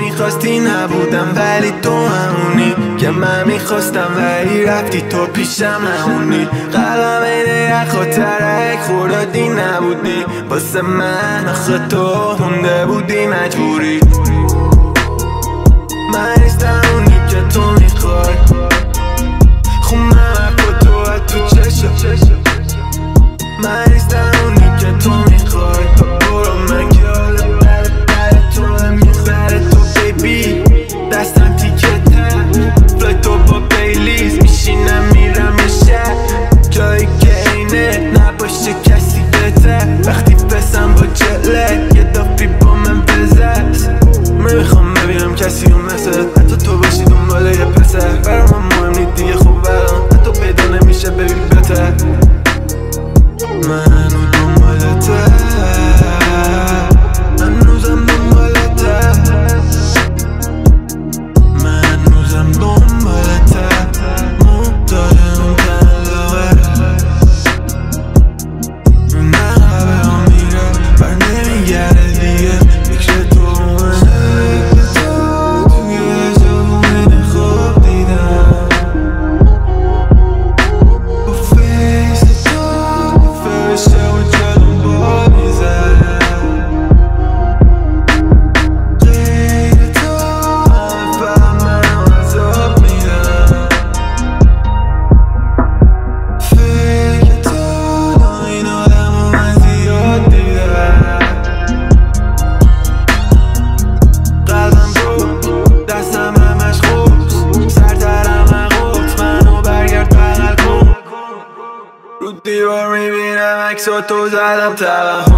میخواستی نبودم ولی تو همونی که من میخواستم ولی رفتی تو پیشم نمونی. قلم این یخ و ترک خوردادی نبودی واسه من آخه تو مونده بودی مجبوری. من نیستم اونی که تو میخوای خونم با تو تو چشم. من نیستم اونی که تو میخوای برو من که حالا بره تو هم میخره تو بیبی دستم تیکته فلای تو با بیلیز میشینم میرم یه شهر جایی که اینه نباشه کسی بهتر وقتی پسم با جله یه دافی با من بزرس. میخوام ببینم کسی اون مثل حتی تو باشی دنبال یه پسر برام هم مهم نید دیگه خوب برام حتی پیدا نمیشه ببین بهتر. من اون دنبالته هنوزم دنبالته من هنوزم دنبالته مداره اون تنلاغه نه به هم میره بر نمیگره دیگه فکر تو توی جوونه خوب دیدم با فیس تو فرشه و جلوم با میزد غیر تو همه فهمم عذاب میدم فکر تو دا این آدم و من زیاد دیدم. قلبم بود دستم همش خوبست سرترم نقوت منو برگرد بغل کن رو دیوار میبینم عکساتو زدم توهم